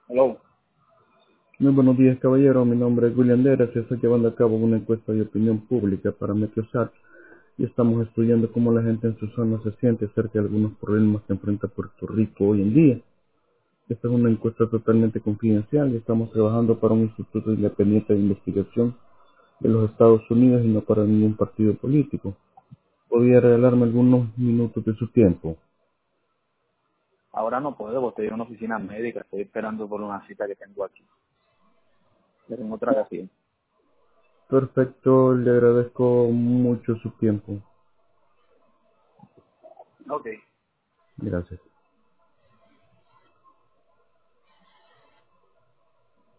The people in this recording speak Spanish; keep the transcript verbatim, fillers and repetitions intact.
Hello. Muy buenos días, caballero. Mi nombre es William Deras y estoy llevando a cabo una encuesta de opinión pública para Meteosat y estamos estudiando cómo la gente en su zona se siente acerca de algunos problemas que enfrenta Puerto Rico hoy en día. Esta es una encuesta totalmente confidencial y estamos trabajando para un instituto independiente de investigación de los Estados Unidos y no para ningún partido político. ¿Podría regalarme algunos minutos de su tiempo? Ahora no puedo porque estoy en una oficina médica. Estoy esperando por una cita que tengo aquí. Pero en otra ocasión. Perfecto, le agradezco mucho su tiempo. Ok. Gracias.